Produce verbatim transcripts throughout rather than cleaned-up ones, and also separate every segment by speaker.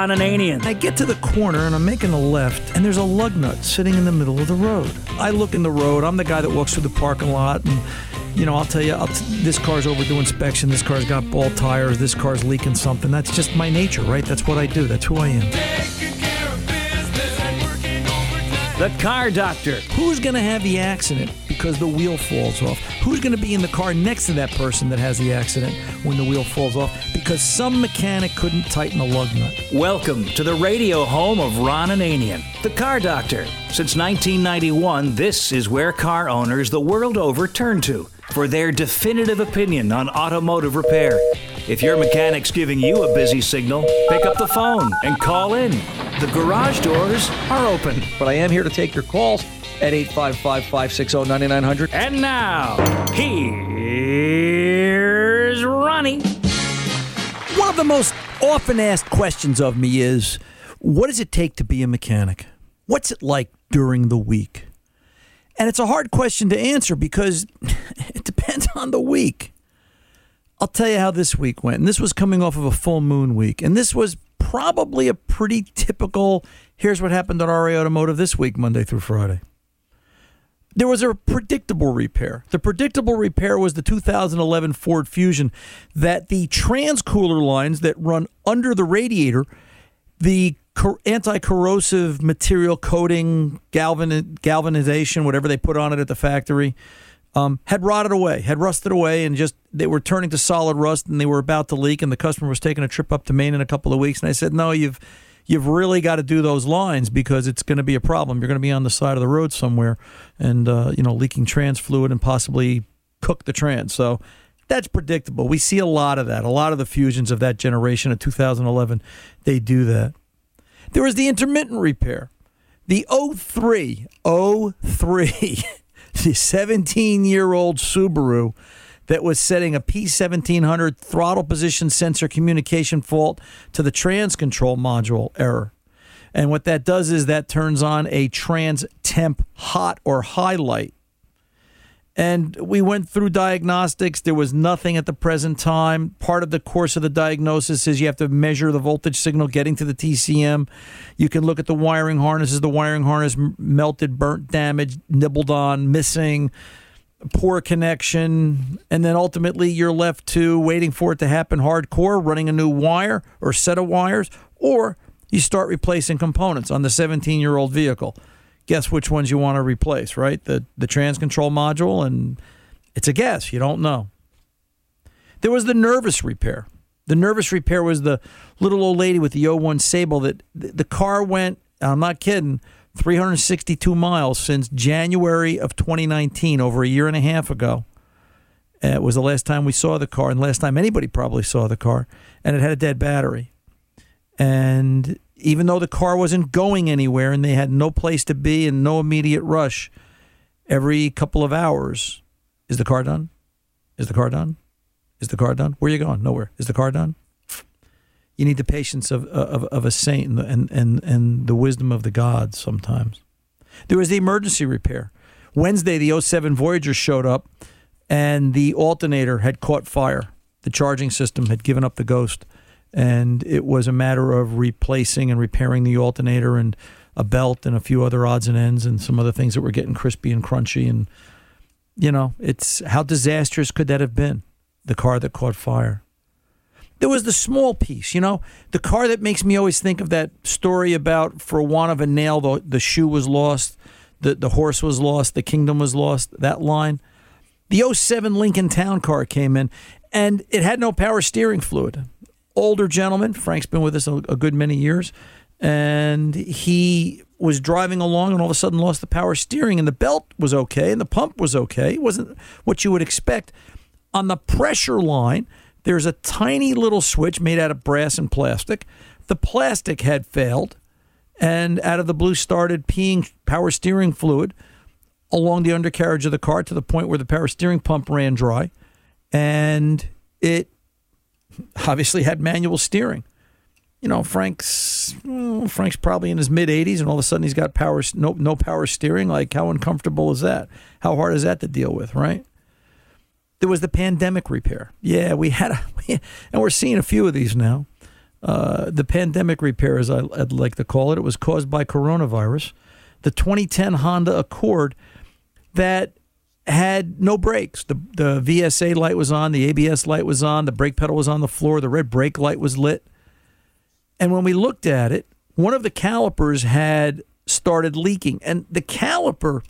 Speaker 1: Ron Ananian.
Speaker 2: I get to the corner and I'm making a left, and there's a lug nut sitting in the middle of the road. I look in the road. I'm the guy that walks through the parking lot, and you know, I'll tell you, I'll t- this car's overdue inspection. This car's got bald tires. This car's leaking something. That's just my nature, right? That's what I do. That's who I am.
Speaker 1: The Car Doctor.
Speaker 2: Who's going to have the accident because the wheel falls off? Who's going to be in the car next to that person that has the accident when the wheel falls off because some mechanic couldn't tighten a lug nut?
Speaker 1: Welcome to the radio home of Ron Ananian, the Car Doctor. Since nineteen ninety-one, this is where car owners the world over turn to for their definitive opinion on automotive repair. If your mechanic's giving you a busy signal, pick up the phone and call in. The garage doors are open.
Speaker 3: But I am here to take your calls at eight five five, five six zero, nine nine zero zero.
Speaker 1: And now, here's Ronnie.
Speaker 2: One of the most often asked questions of me is, what does it take to be a mechanic? What's it like during the week? And it's a hard question to answer because it depends on the week. I'll tell you how this week went. And this was coming off of a full moon week. And this was probably a pretty typical, here's what happened at R A Automotive this week, Monday through Friday. There was a predictable repair. The predictable repair was the two thousand eleven Ford Fusion that the transcooler lines that run under the radiator, the anti-corrosive material coating, galvan- galvanization, whatever they put on it at the factory, um, had rotted away, had rusted away, and just they were turning to solid rust, and they were about to leak, and the customer was taking a trip up to Maine in a couple of weeks, and I said, no, you've you've really got to do those lines because it's going to be a problem. You're going to be on the side of the road somewhere and, uh, you know, leaking trans fluid and possibly cook the trans. So that's predictable. We see a lot of that. A lot of the Fusions of that generation of two thousand eleven, they do that. There was the intermittent repair. The oh three, oh three, the seventeen-year-old Subaru that was setting a P seventeen hundred throttle position sensor communication fault to the trans control module error. And what that does is that turns on a trans temp hot or high light. And we went through diagnostics. There was nothing at the present time. Part of the course of the diagnosis is you have to measure the voltage signal getting to the T C M. You can look at the wiring harnesses. The wiring harness melted, burnt, damaged, nibbled on, missing, poor connection. And then ultimately you're left to waiting for it to happen hardcore, running a new wire or set of wires, or you start replacing components on the seventeen-year-old vehicle. Guess which ones you want to replace, right? The the trans control module, and it's a guess. You don't know. There was the nervous repair. The nervous repair was the little old lady with the oh one Sable that the car went, I'm not kidding, three hundred sixty-two miles since January of twenty nineteen, over a year and a half ago. And it was the last time we saw the car and last time anybody probably saw the car, and it had a dead battery. And even though the car wasn't going anywhere and they had no place to be and no immediate rush, every couple of hours, is the car done? Is the car done? Is the car done? Where are you going? Nowhere. Is the car done? You need the patience of of, of a saint and, and, and, and the wisdom of the gods sometimes. There was the emergency repair. Wednesday, the oh seven Voyager showed up and the alternator had caught fire. The charging system had given up the ghost. And it was a matter of replacing and repairing the alternator and a belt and a few other odds and ends and some other things that were getting crispy and crunchy. And, you know, it's how disastrous could that have been, the car that caught fire? There was the small piece, you know, the car that makes me always think of that story about for want of a nail, the, the shoe was lost, the, the horse was lost, the kingdom was lost, that line. The oh seven Lincoln Town Car came in, and it had no power steering fluid. Older gentleman, Frank's been with us a, a good many years, and he was driving along and all of a sudden lost the power steering, and the belt was okay and the pump was okay. It wasn't what you would expect. On the pressure line, there's a tiny little switch made out of brass and plastic. The plastic had failed, and out of the blue started peeing power steering fluid along the undercarriage of the car to the point where the power steering pump ran dry, and it obviously had manual steering. You know, Frank's well, Frank's probably in his mid eighties, and all of a sudden he's got power no no power steering. Like, how uncomfortable is that? How hard is that to deal with, right? There was the pandemic repair. Yeah, we had, a, and we're seeing a few of these now. Uh, the pandemic repair, as I, I'd like to call it, it was caused by coronavirus. The twenty ten Honda Accord that had no brakes. The the V S A light was on, the A B S light was on, the brake pedal was on the floor, the red brake light was lit. And when we looked at it, one of the calipers had started leaking. And the caliper,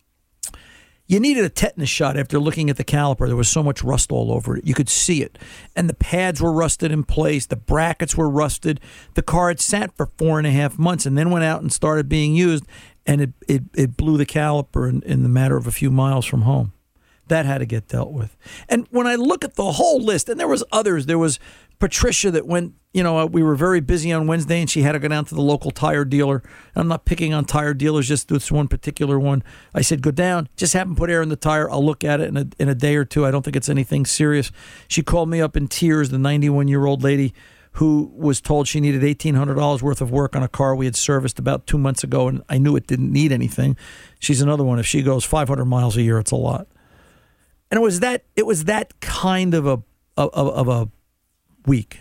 Speaker 2: you needed a tetanus shot after looking at the caliper. There was so much rust all over it. You could see it. And the pads were rusted in place. The brackets were rusted. The car had sat for four and a half months and then went out and started being used. And it, it, it blew the caliper in, in the matter of a few miles from home. That had to get dealt with. And when I look at the whole list, and there was others, there was Patricia that went, you know, we were very busy on Wednesday and she had to go down to the local tire dealer. I'm not picking on tire dealers, just this one particular one. I said, go down, just have them put air in the tire. I'll look at it in a, in a day or two. I don't think it's anything serious. She called me up in tears, the ninety-one-year-old lady who was told she needed eighteen hundred dollars worth of work on a car we had serviced about two months ago, and I knew it didn't need anything. She's another one. If she goes five hundred miles a year, it's a lot. And it was that it was that kind of a of, of a week.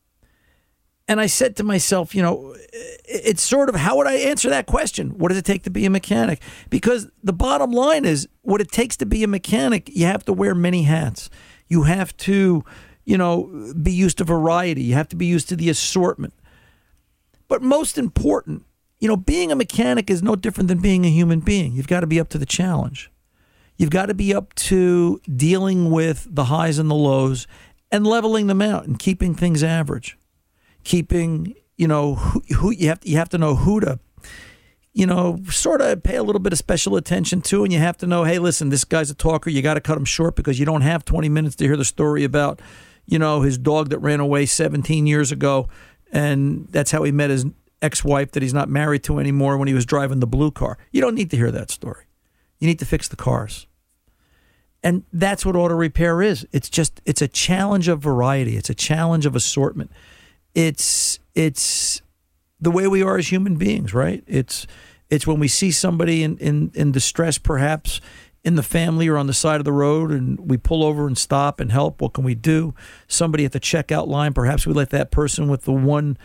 Speaker 2: And I said to myself, you know, it's sort of, how would I answer that question? What does it take to be a mechanic? Because the bottom line is, what it takes to be a mechanic, you have to wear many hats. You have to, you know, be used to variety. You have to be used to the assortment. But most important, you know, being a mechanic is no different than being a human being. You've got to be up to the challenge. You've got to be up to dealing with the highs and the lows and leveling them out and keeping things average. Keeping, you know, who, who you have to, you have to know who to, you know, sort of pay a little bit of special attention to, and you have to know, hey, listen, this guy's a talker. You got to cut him short because you don't have twenty minutes to hear the story about, you know, his dog that ran away seventeen years ago, and that's how he met his ex-wife that he's not married to anymore when he was driving the blue car. You don't need to hear that story. You need to fix the cars. And that's what auto repair is. It's just, it's a challenge of variety. It's a challenge of assortment. It's it's the way we are as human beings, right? It's it's when we see somebody in, in, in distress, perhaps in the family or on the side of the road, and we pull over and stop and help. What can we do? Somebody at the checkout line, perhaps we let that person with the one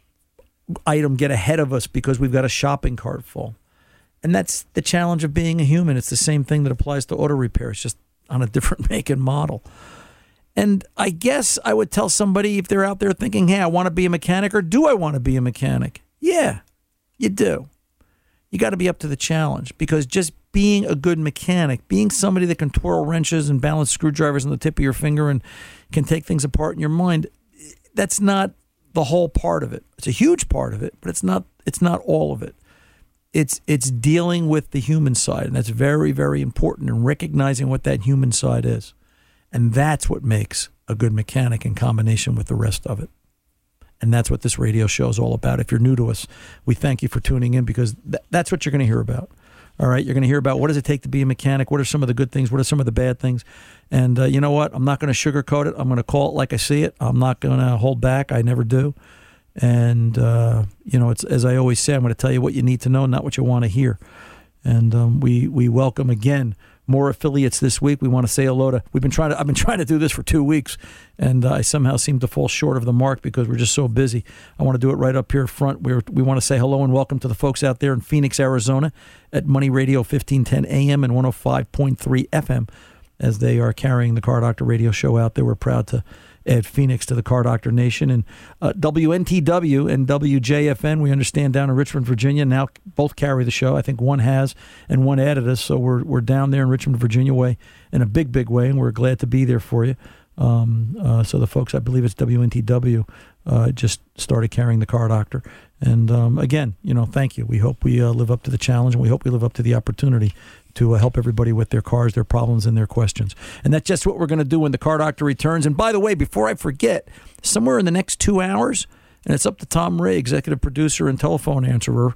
Speaker 2: item get ahead of us because we've got a shopping cart full. And that's the challenge of being a human. It's the same thing that applies to auto repair. It's just on a different make and model. And I guess I would tell somebody, if they're out there thinking, hey, I want to be a mechanic, or do I want to be a mechanic? Yeah, you do. You got to be up to the challenge, because just being a good mechanic, being somebody that can twirl wrenches and balance screwdrivers on the tip of your finger and can take things apart in your mind, that's not the whole part of it. It's a huge part of it, but it's not it's not all of it. It's it's dealing with the human side, and that's very, very important, and recognizing what that human side is. And that's what makes a good mechanic in combination with the rest of it. And that's what this radio show is all about. If you're new to us, we thank you for tuning in, because th- that's what you're going to hear about. All right, you're going to hear about what does it take to be a mechanic, what are some of the good things, what are some of the bad things. And uh, you know what? I'm not going to sugarcoat it. I'm going to call it like I see it. I'm not going to hold back. I never do. And, uh, you know, it's as I always say, I'm going to tell you what you need to know, not what you want to hear. And um, we we welcome, again, more affiliates this week. We want to say hello to, we've been trying to, I've been trying to do this for two weeks, and uh, I somehow seem to fall short of the mark because we're just so busy. I want to do it right up here front. We're, we want to say hello and welcome to the folks out there in Phoenix, Arizona at Money Radio fifteen ten A M and one oh five point three F M, as they are carrying the Car Doctor radio show out there. We're proud to add Phoenix to the Car Doctor Nation. And uh, W N T W and W J F N, we understand, down in Richmond, Virginia, now both carry the show. I think one has, and one added us. So we're we're down there in Richmond, Virginia way in a big, big way, and we're glad to be there for you. Um, uh, so the folks, I believe it's W N T W, uh, just started carrying the Car Doctor. And um, again, you know, thank you. We hope we uh, live up to the challenge, and we hope we live up to the opportunity to uh, help everybody with their cars, their problems, and their questions. And that's just what we're going to do when the Car Doctor returns. And by the way, before I forget, somewhere in the next two hours, and it's up to Tom Ray, executive producer and telephone answerer.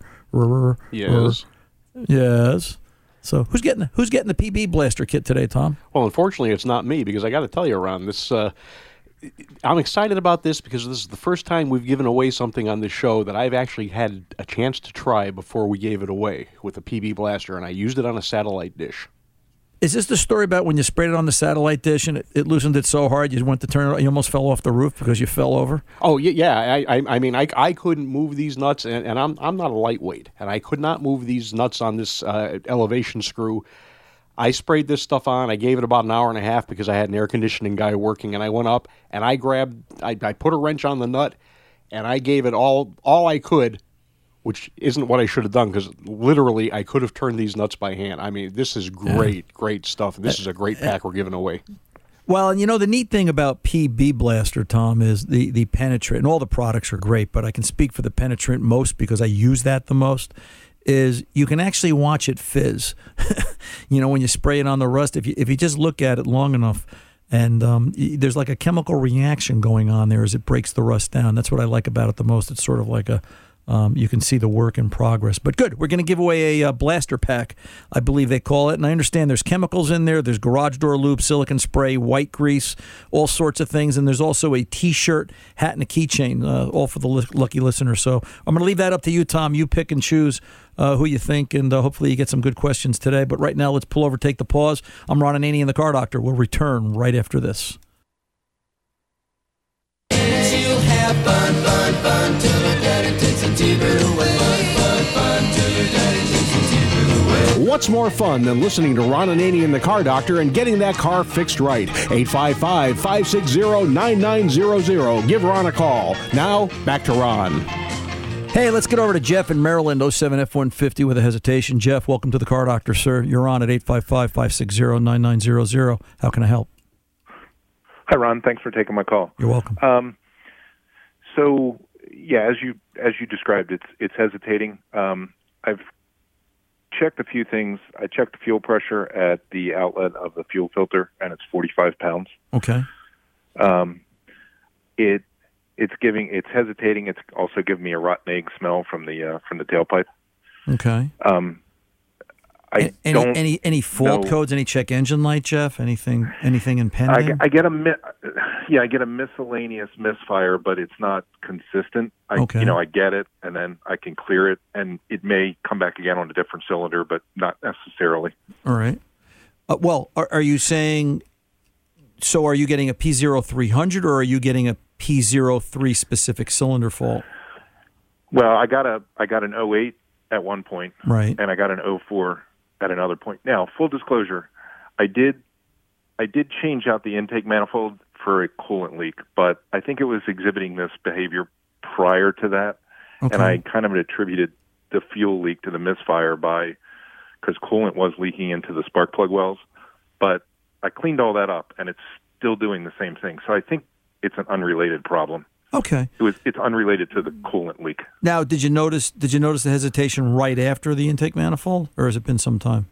Speaker 4: Yes.
Speaker 2: Yes. So who's getting the, who's getting the P B Blaster kit today, Tom?
Speaker 4: Well, unfortunately, it's not me, because I got to tell you, Ron, this. Uh, I'm excited about this because this is the first time we've given away something on this show that I've actually had a chance to try before we gave it away with a P B Blaster, and I used it on a satellite dish.
Speaker 2: Is this the story about when you sprayed it on the satellite dish and it, it loosened it so hard you went to turn it, you almost fell off the roof because you fell over?
Speaker 4: Oh yeah, yeah. I, I, I mean, I, I couldn't move these nuts, and, and I'm, I'm not a lightweight, and I could not move these nuts on this uh, elevation screw. I sprayed this stuff on. I gave it about an hour and a half because I had an air conditioning guy working, and I went up and I grabbed, I, I put a wrench on the nut, and I gave it all, all I could. Which isn't what I should have done because literally I could have turned these nuts by hand. I mean, this is great, yeah. great stuff. This is a great pack we're giving away.
Speaker 2: Well, and you know, the neat thing about P B Blaster, Tom, is the, the penetrant, and all the products are great, but I can speak for the penetrant most because I use that the most, is you can actually watch it fizz. You know, when you spray it on the rust, if you, if you just look at it long enough, and um, there's like a chemical reaction going on there as it breaks the rust down. That's what I like about it the most. It's sort of like a... Um, you can see the work in progress. But good, we're going to give away a uh, blaster pack, I believe they call it. And I understand there's chemicals in there. There's garage door lube, silicone spray, white grease, all sorts of things. And there's also a T-shirt, hat, and a keychain, uh, all for the li- lucky listener. So I'm going to leave that up to you, Tom. You pick and choose uh, who you think, and uh, hopefully you get some good questions today. But right now, let's pull over, take the pause. I'm Ron Ananian, the Car Doctor. We'll return right after this.
Speaker 5: You'll have fun, fun, fun till your daddy takes a T-bird away. Fun, fun, fun till your daddy takes a T-bird away.
Speaker 6: What's more fun than listening to Ron Ananian, the Car Doctor, and getting that car fixed right? eight five five, five six zero, nine nine zero zero. Give Ron a call. Now, back to Ron.
Speaker 2: Hey, let's get over to Jeff in Maryland, oh seven F one fifty with a hesitation. Jeff, welcome to the Car Doctor, sir. You're on at eight five five, five six zero, nine nine zero zero. How can I help?
Speaker 7: Hi, Ron. Thanks for taking my call.
Speaker 2: You're welcome.
Speaker 7: Um, so, yeah, as you as you described, it's it's hesitating. Um, I've checked a few things. I checked the fuel pressure at the outlet of the fuel filter, and it's forty-five pounds.
Speaker 2: Okay.
Speaker 7: Um, it it's giving it's hesitating. It's also giving me a rotten egg smell from the uh, from the tailpipe.
Speaker 2: Okay.
Speaker 7: Um, I
Speaker 2: any,
Speaker 7: don't
Speaker 2: any any fault
Speaker 7: know.
Speaker 2: codes? Any check engine light, Jeff? Anything anything in pending?
Speaker 7: I, I get a mi- yeah, I get a miscellaneous misfire, but it's not consistent. I,
Speaker 2: Okay.
Speaker 7: You know, I get it, and then I can clear it, and it may come back again on a different cylinder, but not necessarily.
Speaker 2: All right. Uh, well, are, are you saying? So, are you getting a P zero three hundred, or are you getting a P zero three specific cylinder fault?
Speaker 7: Well, I got a I got an oh eight at one point,
Speaker 2: Right.
Speaker 7: and I got an oh four at another point. Now, full disclosure, I did I did change out the intake manifold for a coolant leak, but I think it was exhibiting this behavior prior to that,
Speaker 2: Okay.
Speaker 7: and I kind of attributed the fuel leak to the misfire by because coolant was leaking into the spark plug wells, but I cleaned all that up, and it's still doing the same thing. So I think it's an unrelated problem.
Speaker 2: Okay.
Speaker 7: It was it's unrelated to the coolant leak.
Speaker 2: Now, did you notice? Did you notice the hesitation right after the intake manifold, or has it been some time?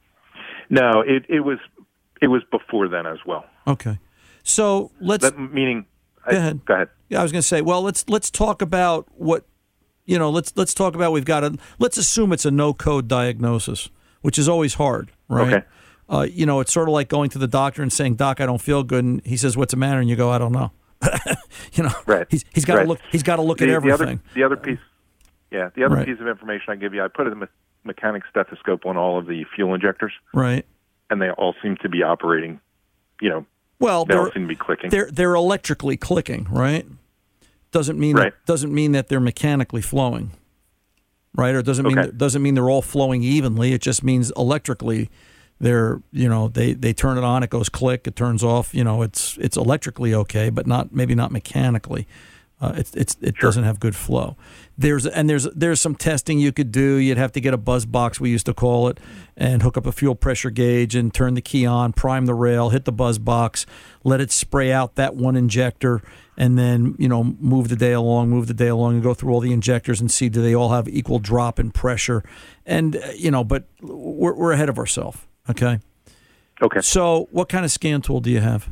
Speaker 7: No, it, it was it was before then as well.
Speaker 2: Okay. So let's.
Speaker 7: That meaning.
Speaker 2: Go
Speaker 7: I,
Speaker 2: ahead.
Speaker 7: Go ahead.
Speaker 2: Yeah, I was going to say. Well, let's let's talk about what you know. Let's let's talk about we've got a. Let's assume it's a no code diagnosis, which is always hard, right?
Speaker 7: Okay.
Speaker 2: Uh, you know, it's sort of like going to the doctor and saying, "Doc, I don't feel good," and he says, "What's the matter?" And you go, "I don't know." you know,
Speaker 7: Right.
Speaker 2: He's he's got to
Speaker 7: Right.
Speaker 2: look. He's got to look
Speaker 7: the,
Speaker 2: at everything.
Speaker 7: The other, the other piece, yeah, the other
Speaker 2: Right.
Speaker 7: piece of information I give you, I put a me- mechanic stethoscope on all of the fuel injectors,
Speaker 2: Right.
Speaker 7: and they all seem to be operating. You know,
Speaker 2: Well,
Speaker 7: they all
Speaker 2: they're
Speaker 7: seem to be clicking.
Speaker 2: they're they're electrically clicking, right? Doesn't mean
Speaker 7: Right.
Speaker 2: that, doesn't mean that they're mechanically flowing, right? Or doesn't mean
Speaker 7: Okay.
Speaker 2: that, doesn't mean they're all flowing evenly. It just means electrically, they're you know they, they turn it on, it goes click, it turns off. You know, it's it's electrically okay, but not maybe not mechanically. Uh, it's it's it
Speaker 7: Sure.
Speaker 2: doesn't have good flow. There's and there's there's some testing you could do. You'd have to get a buzz box, we used to call it, and hook up a fuel pressure gauge and turn the key on, prime the rail, hit the buzz box, let it spray out that one injector, and then you know move the day along, move the day along, and go through all the injectors and see do they all have equal drop in pressure, and uh, you know, but we're we're ahead of ourselves. Okay.
Speaker 7: Okay.
Speaker 2: So, what kind of scan tool do you have?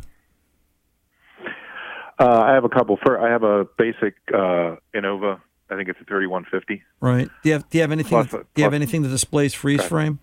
Speaker 7: Uh, I have a couple. For I have a basic uh, Innova. I think it's a thirty-one fifty.
Speaker 2: Right. Do you have Do you have anything?
Speaker 7: Plus-
Speaker 2: do you have
Speaker 7: plus-
Speaker 2: anything that displays freeze
Speaker 7: Okay.
Speaker 2: frame?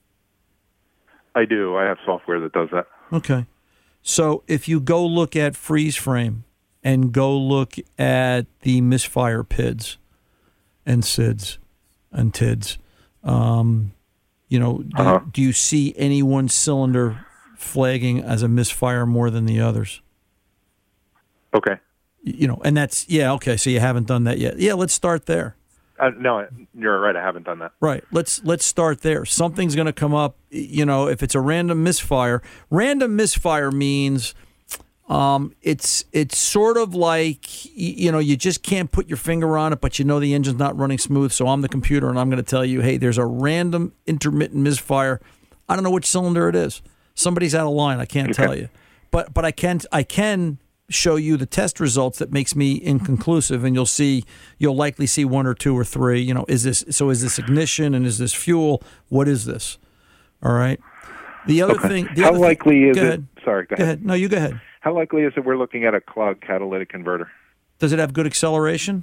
Speaker 7: I do. I have software that does that.
Speaker 2: Okay. So if you go look at freeze frame and go look at the misfire P I Ds and S I Ds and T I Ds, um, You know, do,
Speaker 7: Uh-huh.
Speaker 2: do you see any one cylinder flagging as a misfire more than the others?
Speaker 7: Okay.
Speaker 2: You know, and that's, yeah, okay, so you haven't done that yet. Yeah, let's start there.
Speaker 7: Uh, no, you're right. I haven't done that.
Speaker 2: Right. Let's let's start there. Something's going to come up, you know, if it's a random misfire. Random misfire means um, it's it's sort of like, you know, you just can't put your finger on it, but you know the engine's not running smooth, so I'm the computer and I'm going to tell you, hey, there's a random intermittent misfire. I don't know which cylinder it is. Somebody's out of line. I can't
Speaker 7: Okay.
Speaker 2: tell you. But but I can I can show you the test results that makes me inconclusive, and you'll see you'll likely see one or two or three. You know, is this so? Is this ignition and is this fuel? What is this? All right. The other
Speaker 7: Okay.
Speaker 2: thing. The
Speaker 7: How
Speaker 2: other
Speaker 7: likely
Speaker 2: thing,
Speaker 7: is
Speaker 2: go
Speaker 7: it?
Speaker 2: ahead.
Speaker 7: Sorry, go,
Speaker 2: Go
Speaker 7: ahead.
Speaker 2: ahead. No, you go ahead.
Speaker 7: How likely is it we're looking at a clogged catalytic converter?
Speaker 2: Does it have good acceleration?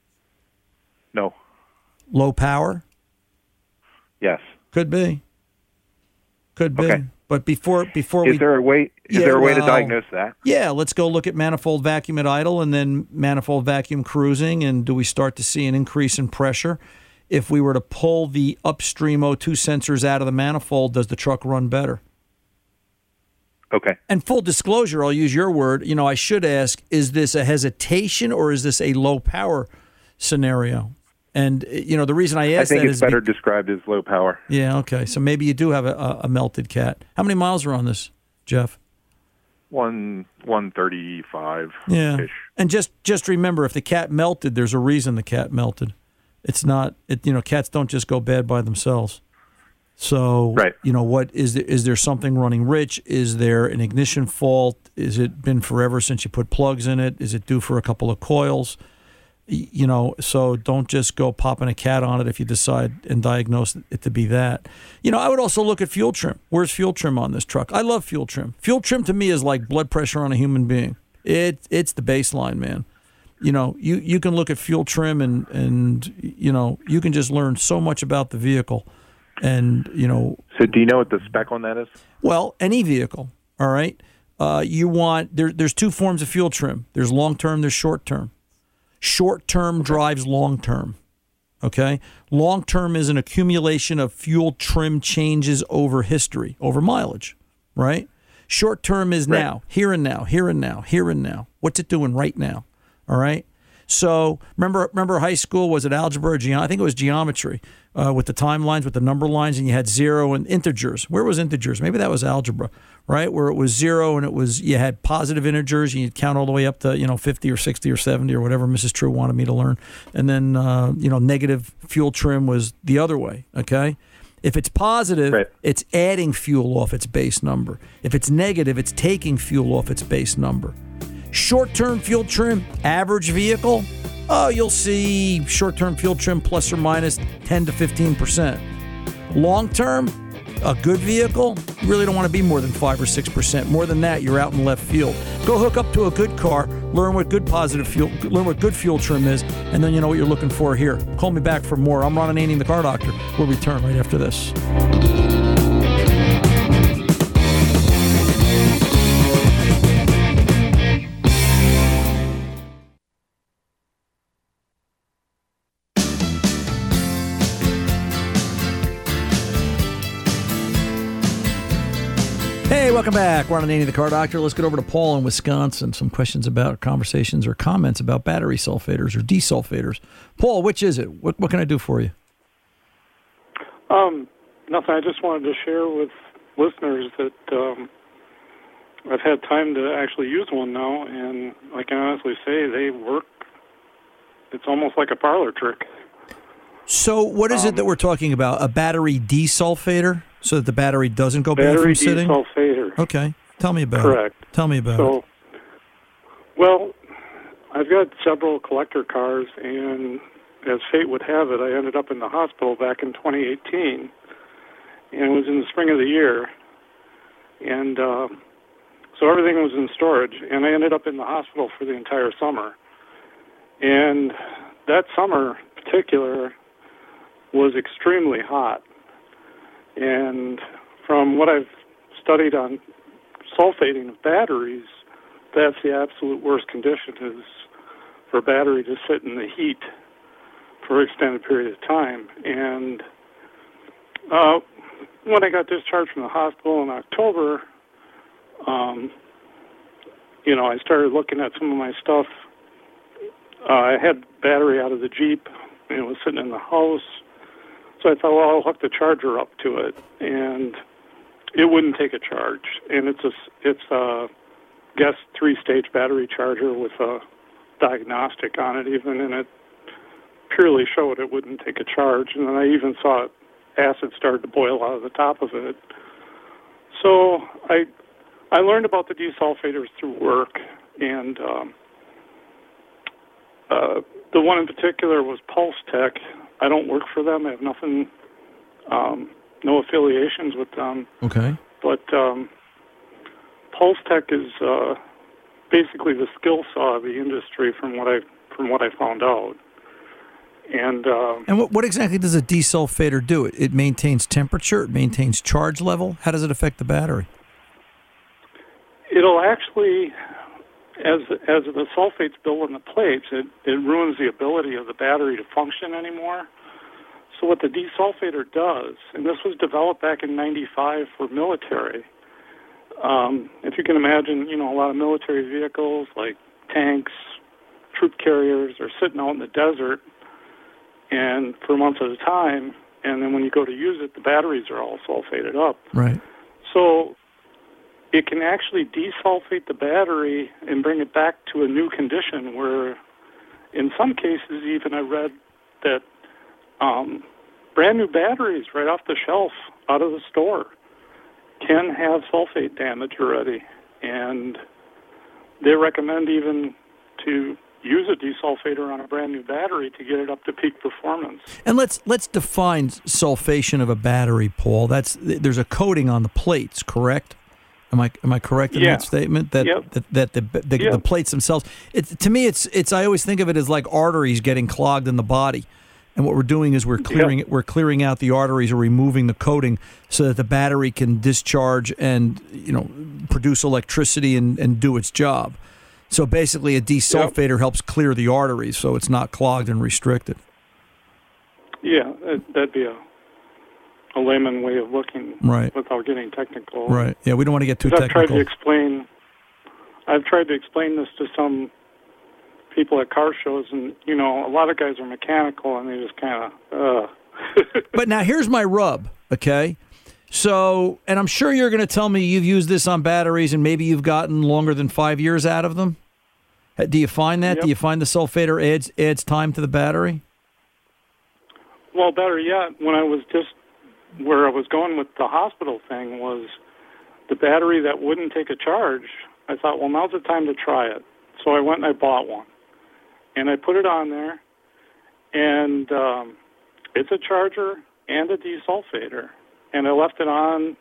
Speaker 7: No.
Speaker 2: Low power?
Speaker 7: Yes.
Speaker 2: Could be. Could be.
Speaker 7: Okay.
Speaker 2: But before before
Speaker 7: Is
Speaker 2: we
Speaker 7: there a way? Is
Speaker 2: Yeah,
Speaker 7: there a way
Speaker 2: well,
Speaker 7: to diagnose that?
Speaker 2: Yeah, let's go look at manifold vacuum at idle and then manifold vacuum cruising, and do we start to see an increase in pressure? If we were to pull the upstream O two sensors out of the manifold, does the truck run better?
Speaker 7: Okay.
Speaker 2: And full disclosure, I'll use your word, you know, I should ask, is this a hesitation or is this a low power scenario? And, you know, the reason I
Speaker 7: I
Speaker 2: ask
Speaker 7: think
Speaker 2: that
Speaker 7: it's
Speaker 2: is...
Speaker 7: better
Speaker 2: be-
Speaker 7: described as low power.
Speaker 2: yeah, okay. So maybe you do have a, a, a melted cat. How many miles are on this, Jeff?
Speaker 7: One one thirty five.
Speaker 2: Yeah.
Speaker 7: Ish.
Speaker 2: And just just remember, if the cat melted, there's a reason the cat melted. It's not, it, you know, cats don't just go bad by themselves. So,
Speaker 7: Right.
Speaker 2: you know, what is there, is there something running rich? Is there an ignition fault? Is it been forever since you put plugs in it? Is it due for a couple of coils? Y- You know, so don't just go popping a cat on it if you decide and diagnose it to be that. You know, I would also look at fuel trim. Where's fuel trim on this truck? I love fuel trim. Fuel trim to me is like blood pressure on a human being. It it's the baseline, man. You know, you, you can look at fuel trim and, and, you know, you can just learn so much about the vehicle. And, you know,
Speaker 7: So do you know what the spec on that is?
Speaker 2: well, any vehicle, all right? Uh, you want, there, there's two forms of fuel trim. There's long-term, there's short-term. Short-term drives long-term, okay? Long-term is an accumulation of fuel trim changes over history, over mileage, right? Short-term is
Speaker 7: Right.
Speaker 2: now, here and now, here and now, here and now. What's it doing right now, all right? So remember, remember high school, was it algebra or geometry? I think it was geometry uh, with the timelines, with the number lines, and you had zero and integers. Where was integers? Maybe that was algebra, right? Where it was zero and it was, you had positive integers, and you'd count all the way up to, you know, fifty or sixty or seventy or whatever Missus True wanted me to learn. And then, uh, you know, negative fuel trim was the other way, okay? If it's positive,
Speaker 7: Right.
Speaker 2: it's adding fuel off its base number. If it's negative, it's taking fuel off its base number. Short-term fuel trim, average vehicle, oh, you'll see short-term fuel trim plus or minus ten to fifteen percent. Long-term, a good vehicle, you really don't want to be more than five or six percent. More than that, you're out in left field. Go hook up to a good car, learn what good positive fuel, learn what good fuel trim is, and then you know what you're looking for here. Call me back for more. I'm Ron Ananian, the Car Doctor. We'll return right after this. Hey, welcome back. Ron Ananian, the Car Doctor. Let's get over to Paul in Wisconsin. Some questions about conversations or comments about battery sulfators or desulfators. Paul, which is it? What, what can I do for you?
Speaker 8: Um, nothing. I just wanted to share with listeners that um, I've had time to actually use one now, and I can honestly say they work. It's almost like a parlor trick.
Speaker 2: So what is
Speaker 8: Um,
Speaker 2: it that we're talking about? A battery desulfator? So that the battery doesn't go bad
Speaker 8: Battery
Speaker 2: from sitting?
Speaker 8: desulfator.
Speaker 2: Okay. Tell me about
Speaker 8: Correct.
Speaker 2: it. Tell me about
Speaker 8: So,
Speaker 2: it.
Speaker 8: well, I've got several collector cars, and as fate would have it, I ended up in the hospital back in twenty eighteen, and it was in the spring of the year, and uh, so everything was in storage, and I ended up in the hospital for the entire summer. And that summer in particular was extremely hot. And from what I've studied on sulfating of batteries, that's the absolute worst condition, is for a battery to sit in the heat for an extended period of time. And uh, when I got discharged from the hospital in October, um, you know, I started looking at some of my stuff. Uh, I had battery out of the Jeep, and it was sitting in the house. So I thought, well, I'll hook the charger up to it, and it wouldn't take a charge. And it's a, it's a guess three-stage battery charger with a diagnostic on it even, and it purely showed it wouldn't take a charge. And then I even saw acid started to boil out of the top of it. So I I learned about the desulfators through work, and um, uh, the one in particular was Pulse Tech. I don't work for them. I have nothing, um, no affiliations with them.
Speaker 2: Okay.
Speaker 8: But um, Pulse Tech is uh, basically the skill saw of the industry, from what I from what I found out. And uh,
Speaker 2: and what, what exactly does a desulfator do? It, it maintains temperature. It maintains charge level. How does it affect the battery?
Speaker 8: It'll actually, as as the sulfates build in the plates, it, it ruins the ability of the battery to function anymore. So what the desulfator does, and this was developed back in ninety-five for military. Um, if you can imagine, you know, a lot of military vehicles like tanks, troop carriers are sitting out in the desert and for months at a time, and then when you go to use it, the batteries are all sulfated up.
Speaker 2: Right.
Speaker 8: So it can actually desulfate the battery and bring it back to a new condition where, in some cases, even I read that um, brand new batteries right off the shelf out of the store can have sulfate damage already. And they recommend even to use a desulfator on a brand new battery to get it up to peak performance.
Speaker 2: And let's let's define sulfation of a battery, Paul. That's there's a coating on the plates, correct? Am I am I correct in
Speaker 8: yeah.
Speaker 2: that statement? That
Speaker 8: yep.
Speaker 2: that, that the the,
Speaker 8: yep.
Speaker 2: the plates themselves. It's to me, it's it's. I always think of it as like arteries getting clogged in the body, and what we're doing is we're clearing
Speaker 8: yep.
Speaker 2: it. We're clearing out the arteries or removing the coating so that the battery can discharge and you know produce electricity and, and do its job. So basically, a desulfator yep. helps clear the arteries so it's not clogged and restricted.
Speaker 8: Yeah, that'd be a. a layman way of looking,
Speaker 2: right,
Speaker 8: without getting technical.
Speaker 2: Right. Yeah, we don't want to get too
Speaker 8: I've
Speaker 2: technical.
Speaker 8: I've tried to explain. I've tried to explain this to some people at car shows, and you know, a lot of guys are mechanical, and they just kind of. Uh.
Speaker 2: But now here's my rub. Okay, so, and I'm sure you're going to tell me you've used this on batteries, and maybe you've gotten longer than five years out of them. Do you find that?
Speaker 8: Yep.
Speaker 2: Do you find the sulfator adds adds time to the battery?
Speaker 8: Well, better yet, when I was just. Where I was going with the hospital thing was the battery that wouldn't take a charge. I thought, well, now's the time to try it. So I went and I bought one. And I put it on there, and um, it's a charger and a desulfator. And I left it on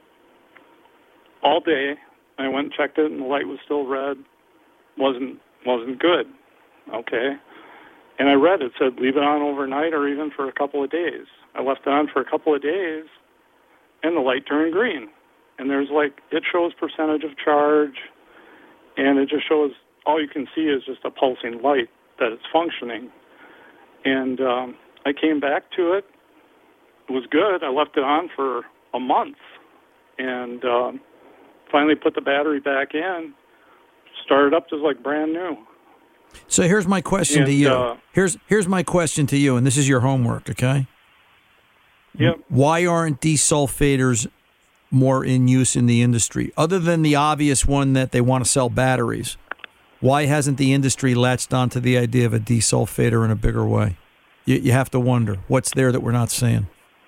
Speaker 8: all day. I went and checked it, and the light was still red. Wasn't wasn't good. Okay. And I read it said leave it on overnight or even for a couple of days. I left it on for a couple of days, and the light turned green. And there's like, it shows percentage of charge, and it just shows, all you can see is just a pulsing light that it's functioning. And um, I came back to it. It was good. I left it on for a month, and um, finally put the battery back in, started up just like brand new.
Speaker 2: So here's my question
Speaker 8: and,
Speaker 2: to you.
Speaker 8: Uh,
Speaker 2: here's here's my question to you, and this is your homework, okay?
Speaker 8: Yep.
Speaker 2: Why aren't desulfators more in use in the industry? Other than the obvious one that they want to sell batteries, why hasn't the industry latched onto the idea of a desulfator in a bigger way? You, you have to wonder, what's there that we're not seeing?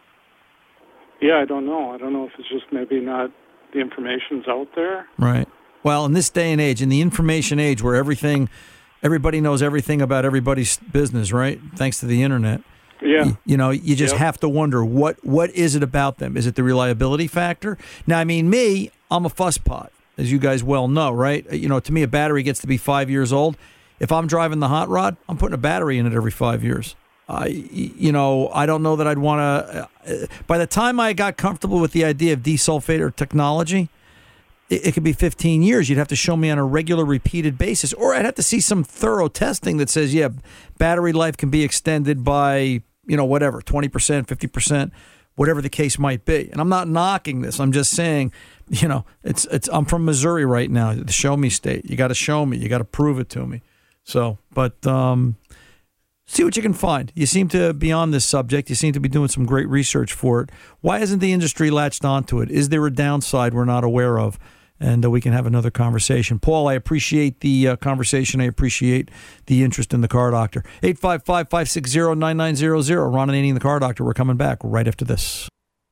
Speaker 8: Yeah, I don't know. I don't know if it's just maybe not the information's out there.
Speaker 2: Right. Well, in this day and age, in the information age where everything, everybody knows everything about everybody's business, right? Thanks to the internet.
Speaker 8: Yeah.
Speaker 2: You, you know, you just
Speaker 8: yep.
Speaker 2: have to wonder, what what is it about them? Is it the reliability factor? Now, I mean, me, I'm a fusspot, as you guys well know, right? You know, to me, a battery gets to be five years old. If I'm driving the hot rod, I'm putting a battery in it every five years. I, you know, I don't know that I'd want to. Uh, by the time I got comfortable with the idea of desulfator technology, it, it could be fifteen years. You'd have to show me on a regular, repeated basis, or I'd have to see some thorough testing that says, yeah, battery life can be extended by, you know, whatever, twenty percent, fifty percent, whatever the case might be. And I'm not knocking this. I'm just saying, you know, it's it's. I'm from Missouri right now, the show me state. You got to show me. You got to prove it to me. So, but um, see what you can find. You seem to be on this subject. You seem to be doing some great research for it. Why hasn't the industry latched onto it? Is there a downside we're not aware of? And uh, we can have another conversation. Paul, I appreciate the uh, conversation. I appreciate the interest in the Car Doctor. eight five five, five six zero, nine nine zero zero. Ron Ananian, the Car Doctor. We're coming back right after this.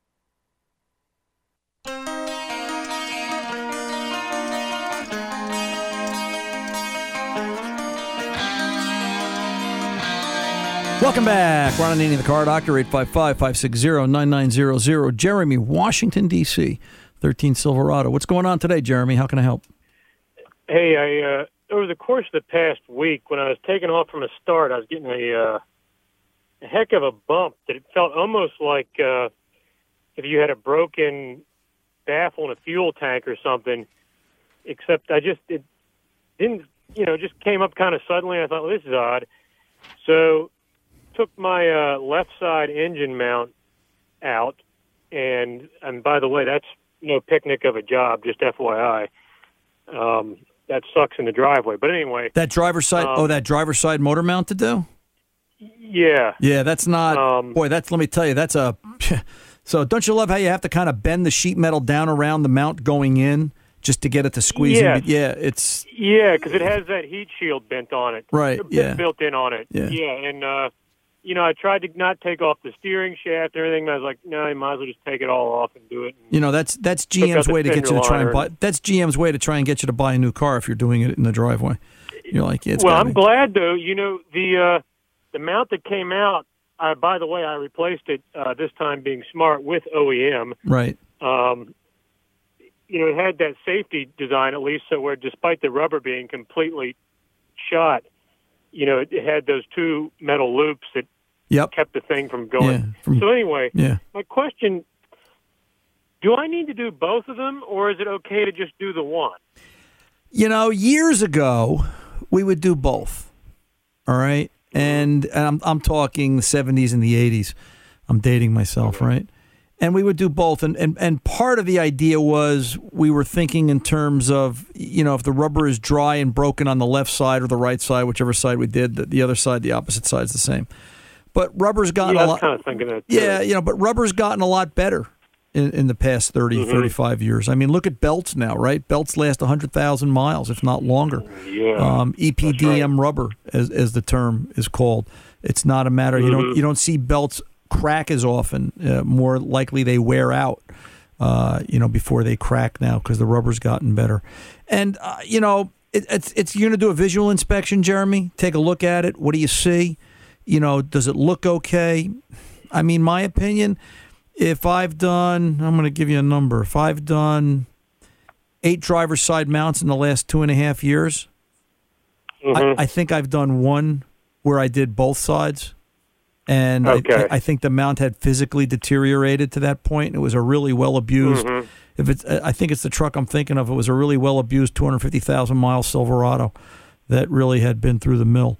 Speaker 2: Welcome back. Ron Ananian, the Car Doctor, eight five five, five six zero, nine nine zero zero. Jeremy, Washington, D C, thirteen Silverado. What's going on today, Jeremy? How can I help?
Speaker 9: Hey, I uh, over the course of the past week, when I was taking off from a start, I was getting a, uh, a heck of a bump that it felt almost like uh, if you had a broken baffle in a fuel tank or something, except I just, it didn't, you know, just came up kind of suddenly. I thought, well, this is odd. So took my uh, left side engine mount out, and and by the way, that's no picnic of a job, just F Y I. Um, that sucks in the driveway. But anyway.
Speaker 2: That driver's side, um, oh, that driver's side motor mount to do?
Speaker 9: Yeah.
Speaker 2: Yeah, that's not,
Speaker 9: um,
Speaker 2: boy, that's, let me tell you, that's a, so don't you love how you have to kind of bend the sheet metal down around the mount going in just to get it to squeeze
Speaker 9: yes.
Speaker 2: in? Yeah, it's.
Speaker 9: Yeah, because it has that heat shield bent on it.
Speaker 2: Right, yeah.
Speaker 9: Built in on it.
Speaker 2: Yeah.
Speaker 9: Yeah, and, uh, you know, I tried to not take off the steering shaft and everything, but I was like, no, you might as well just take it all off and do it. And
Speaker 2: you know, that's that's G M's way to get you to try and buy. That's G M's way to try and get you to buy a new car if you're doing it in the driveway. You're like, yeah, it's
Speaker 9: well, I'm
Speaker 2: be.
Speaker 9: glad though. You know, the uh, the mount that came out. Uh, by the way, I replaced it uh, this time, being smart, with O E M.
Speaker 2: Right.
Speaker 9: Um, you know, it had that safety design at least, so where despite the rubber being completely shot, you know, it had those two metal loops that
Speaker 2: yep.
Speaker 9: kept the thing from going.
Speaker 2: Yeah, from,
Speaker 9: so anyway,
Speaker 2: yeah.
Speaker 9: my question, do I need to do both of them, or is it okay to just do the one?
Speaker 2: You know, years ago, we would do both, all right? And, and I'm, I'm talking the seventies and the eighties. I'm dating myself, okay. right? And we would do both. And, and and part of the idea was we were thinking in terms of, you know, if the rubber is dry and broken on the left side or the right side, whichever side we did, the, the other side, the opposite side is the same. But rubber's gotten
Speaker 9: yeah,
Speaker 2: a lot.
Speaker 9: kind of thinking that too.
Speaker 2: Yeah, you know, but rubber's gotten a lot better in, in the past thirty, mm-hmm. thirty-five years. I mean, look at belts now, right? Belts last one hundred thousand miles, if not longer.
Speaker 9: Yeah.
Speaker 2: Um, E P D M right. rubber, as as the term is called. It's not a matter. Mm-hmm. You don't you don't see belts crack as often. Uh, more likely they wear out, uh, you know, before they crack now because the rubber's gotten better. And, uh, you know, it, it's, it's you're going to do a visual inspection, Jeremy. Take a look at it. What do you see? You know, does it look okay? I mean, my opinion, if I've done, I'm going to give you a number. If I've done eight driver's side mounts in the last two and a half years,
Speaker 9: mm-hmm.
Speaker 2: I, I think I've done one where I did both sides. And
Speaker 9: okay.
Speaker 2: I, I think the mount had physically deteriorated to that point. It was a really well abused.
Speaker 9: Mm-hmm.
Speaker 2: If it's, I think it's the truck I'm thinking of. It was a really well abused two hundred fifty thousand mile Silverado that really had been through the mill.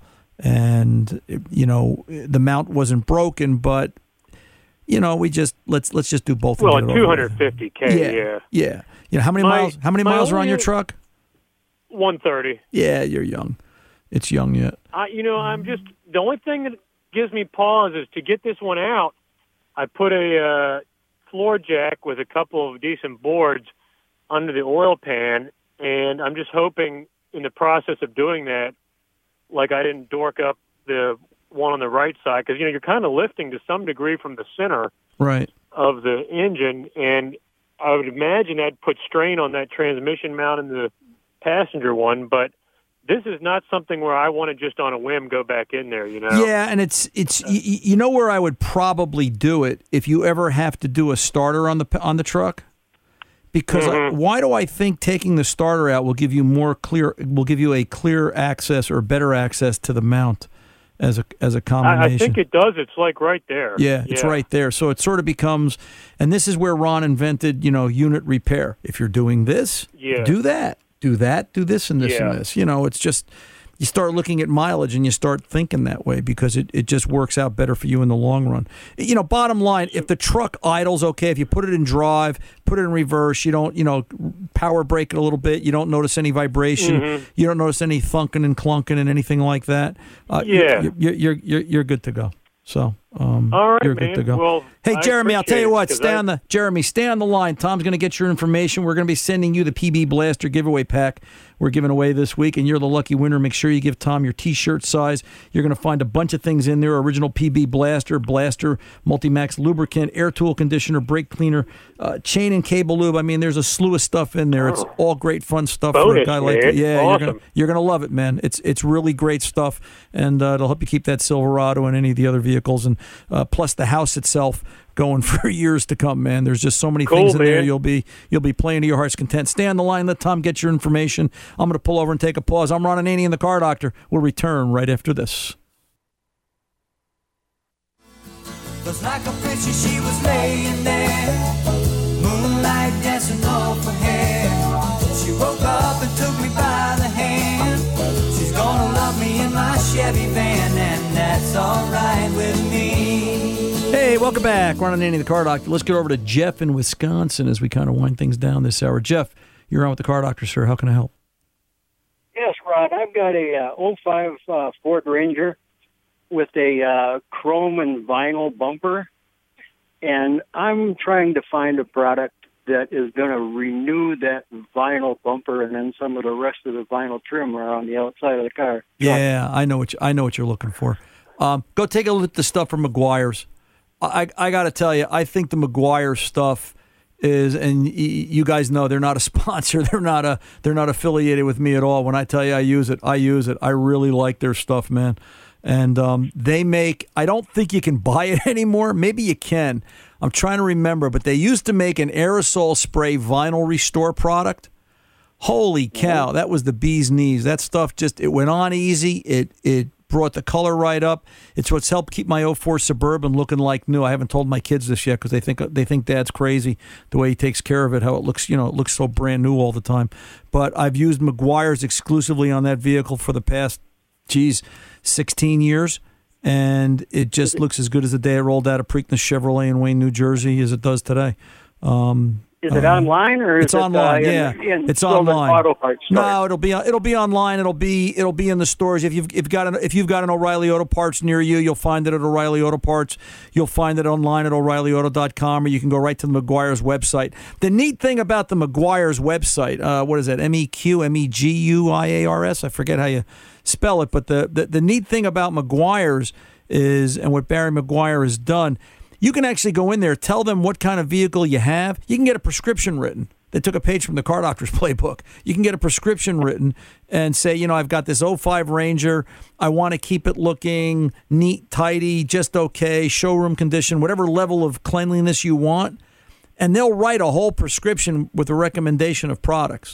Speaker 2: And you know, the mount wasn't broken, but you know, we just let's let's just do both.
Speaker 9: Well, two hundred fifty K.
Speaker 2: Yeah,
Speaker 9: yeah,
Speaker 2: yeah. You know, how many
Speaker 9: my,
Speaker 2: miles? How many miles are on your
Speaker 9: only,
Speaker 2: truck?
Speaker 9: one thirty.
Speaker 2: Yeah, you're young. It's young yet.
Speaker 9: I, you know, I'm just the only thing that gives me pause is to get this one out. I put a uh, floor jack with a couple of decent boards under the oil pan, and I'm just hoping in the process of doing that, like I didn't dork up the one on the right side, because you know you're kind of lifting to some degree from the center
Speaker 2: right.
Speaker 9: of the engine, and I would imagine that put strain on that transmission mount in the passenger one, but this is not something where I want to just on a whim go back in there, you know?
Speaker 2: Yeah, and it's it's you, you know where I would probably do it if you ever have to do a starter on the on the truck, because
Speaker 9: mm-hmm.
Speaker 2: I, why do I think taking the starter out will give you more clear will give you a clear access or better access to the mount as a as a combination?
Speaker 9: I, I think it does. It's like right there.
Speaker 2: Yeah, it's
Speaker 9: yeah.
Speaker 2: right there. So it sort of becomes, and this is where Ron invented, you know, unit repair. If you're doing this,
Speaker 9: yeah.
Speaker 2: do that. Do that, do this and this
Speaker 9: yeah.
Speaker 2: and this. You know, it's just, you start looking at mileage and you start thinking that way because it, it just works out better for you in the long run. You know, bottom line, if the truck idles okay, if you put it in drive, put it in reverse, you don't, you know, power brake it a little bit, you don't notice any vibration,
Speaker 9: Mhm.
Speaker 2: you don't notice any thunking and clunking and anything like that, uh,
Speaker 9: Yeah.
Speaker 2: you're, you're, you're, you're, you're good to go. So, um,
Speaker 9: All right,
Speaker 2: you're
Speaker 9: man.
Speaker 2: good to go.
Speaker 9: Well,
Speaker 2: hey,
Speaker 9: I
Speaker 2: Jeremy, I'll tell
Speaker 9: appreciate
Speaker 2: you
Speaker 9: it,
Speaker 2: what.
Speaker 9: 'cause
Speaker 2: Stay
Speaker 9: I-
Speaker 2: on the Jeremy. Stay on the line. Tom's going to get your information. We're going to be sending you the P B Blaster giveaway pack we're giving away this week, and you're the lucky winner. Make sure you give Tom your T-shirt size. You're going to find a bunch of things in there: original P B Blaster, Blaster, Multimax lubricant, air tool conditioner, brake cleaner, uh, chain and cable lube. I mean, there's a slew of stuff in there. It's all great fun stuff for a
Speaker 9: Bonus,
Speaker 2: guy like
Speaker 9: man.
Speaker 2: you. Yeah, you're
Speaker 9: Awesome.
Speaker 2: gonna you're gonna love it, man. It's it's really great stuff, and uh, it'll help you keep that Silverado and any of the other vehicles, and uh, plus the house itself going for years to come, man. There's just so many
Speaker 9: Cool,
Speaker 2: things in there.
Speaker 9: man.
Speaker 2: You'll be you'll be playing to your heart's content. Stay on the line. Let Tom get your information. I'm going to pull over and take a pause. I'm Ron Ananian, the Car Doctor. We'll return right after this.
Speaker 5: 'Cause like a picture she was laying there, moonlight dancing off her hair. She woke up and took me by the hand. She's gonna love me in my Chevy van, and that's alright with me.
Speaker 2: Hey, welcome back. Ron Ananian, the Car Doctor. Let's get over to Jeff in Wisconsin as we kind of wind things down this hour. Jeff, you're on with the Car Doctor, sir. How can I help?
Speaker 10: Yes, Rod. I've got a uh, oh five uh, Ford Ranger with a uh, chrome and vinyl bumper, and I'm trying to find a product that is going to renew that vinyl bumper and then some of the rest of the vinyl trim around the outside of the car.
Speaker 2: Yeah, I know what you, I know what you're looking for. Um, go take a look at the stuff from Meguiar's. I I got to tell you, I think the Meguiar stuff is, and y- you guys know they're not a sponsor. They're not a they're not affiliated with me at all. When I tell you I use it, I use it. I really like their stuff, man. And um, they make, I don't think you can buy it anymore. Maybe you can. I'm trying to remember, but they used to make an aerosol spray vinyl restore product. Holy cow, that was the bee's knees. That stuff just, it went on easy. It it brought the color right up. It's what's helped keep my oh four Suburban looking like new. I haven't told my kids this yet because they think they think Dad's crazy the way he takes care of it, how it looks, you know, it looks so brand new all the time. But I've used Meguiar's exclusively on that vehicle for the past, geez, sixteen years, and it just looks as good as the day it rolled out of Preakness Chevrolet in Wayne, New Jersey, as it does today. Um,
Speaker 10: Is it
Speaker 2: uh,
Speaker 10: online or is
Speaker 2: it's
Speaker 10: it
Speaker 2: online?
Speaker 10: uh, in,
Speaker 2: yeah,
Speaker 10: in
Speaker 2: it's
Speaker 10: Silver
Speaker 2: online.
Speaker 10: Auto Parts store?
Speaker 2: No, it'll be it'll be online. It'll be it'll be in the stores. If you've if you've got an if you've got an O'Reilly Auto Parts near you, you'll find it at O'Reilly Auto Parts. You'll find it online at O'Reilly Auto dot com, or you can go right to the Meguiar's website. The neat thing about the Meguiar's website, uh, what is that? M E Q M E G U I A R S. I forget how you spell it, but the, the the neat thing about Meguiar's is, and what Barry Meguiar has done, you can actually go in there, tell them what kind of vehicle you have. You can get a prescription written. They took a page from the Car Doctor's playbook. You can get a prescription written and say, you know, I've got this oh five Ranger. I want to keep it looking neat, tidy, just okay, showroom condition, whatever level of cleanliness you want. And they'll write a whole prescription with a recommendation of products.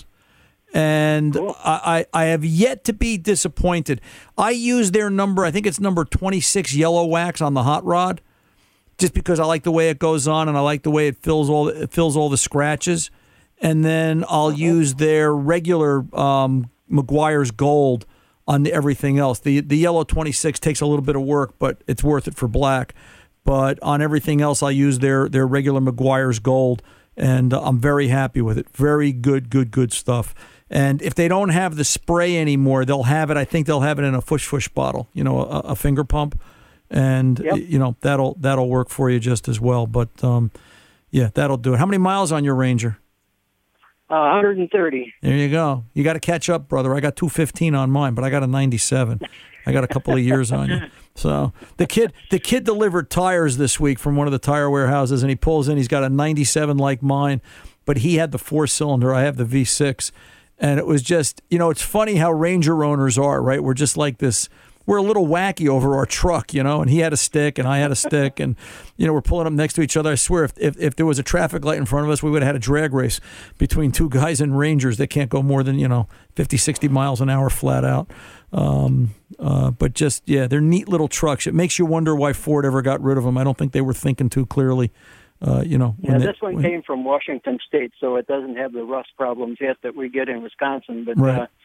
Speaker 2: And
Speaker 10: Cool.
Speaker 2: I, I, I have yet to be disappointed. I use their number, I think it's number twenty-six yellow wax on the hot rod, just because I like the way it goes on and I like the way it fills all it fills all the scratches. And then I'll use their regular um, Meguiar's Gold on the, everything else. The the yellow twenty-six takes a little bit of work, but it's worth it for black. But on everything else, I use their their regular Meguiar's Gold, and uh, I'm very happy with it. Very good, good, good stuff. And if they don't have the spray anymore, they'll have it. I think they'll have it in a fush fush bottle, you know, a, a finger pump, and
Speaker 10: Yep.
Speaker 2: you know that'll that'll work for you just as well. But um, yeah, that'll do it. How many miles on your Ranger?
Speaker 10: Uh, one hundred thirty.
Speaker 2: There you go. You got to catch up, brother. I got two fifteen on mine, but I got a ninety-seven. I got a couple of years on you. So the kid, the kid delivered tires this week from one of the tire warehouses, and he pulls in. He's got a ninety-seven like mine, but he had the four cylinder. I have the V six, and it was just, you know, it's funny how Ranger owners are, right? We're just like this. We're a little wacky over our truck, you know, and he had a stick and I had a stick, and, you know, we're pulling up next to each other. I swear if, if, if there was a traffic light in front of us, we would have had a drag race between two guys in Rangers that can't go more than, you know, fifty, sixty miles an hour flat out. Um, uh, but just, yeah, they're neat little trucks. It makes you wonder why Ford ever got rid of them. I don't think they were thinking too clearly, uh, you know.
Speaker 10: Yeah,
Speaker 2: when
Speaker 10: this
Speaker 2: they,
Speaker 10: one
Speaker 2: when,
Speaker 10: came from Washington State, so it doesn't have the rust problems yet that we get in Wisconsin. But
Speaker 2: Right.
Speaker 10: uh,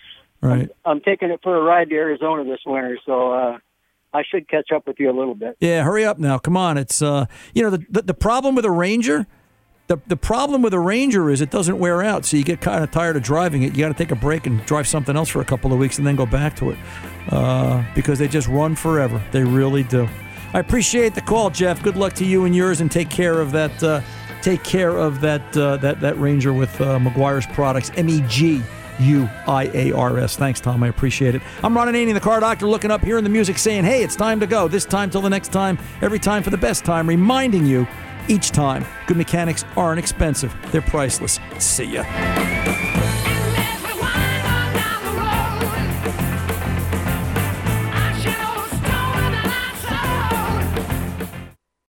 Speaker 2: Right.
Speaker 10: I'm, I'm taking it for a ride to Arizona this winter, so uh, I should catch up with you a little bit.
Speaker 2: Yeah, hurry up now. Come on. It's uh, you know the, the the problem with a Ranger. The the problem with a Ranger is it doesn't wear out, so you get kind of tired of driving it. You got to take a break and drive something else for a couple of weeks and then go back to it uh, because they just run forever. They really do. I appreciate the call, Jeff. Good luck to you and yours, and take care of that. Uh, take care of that uh, that that Ranger with uh, Meguiar's products. M E G U I A R S. Thanks, Tom. I appreciate it. I'm Ron Ananian, the Car Doctor, looking up, hearing the music, saying, "Hey, it's time to go. This time till the next time. Every time for the best time." Reminding you. Each time, good mechanics aren't expensive. They're priceless. See ya.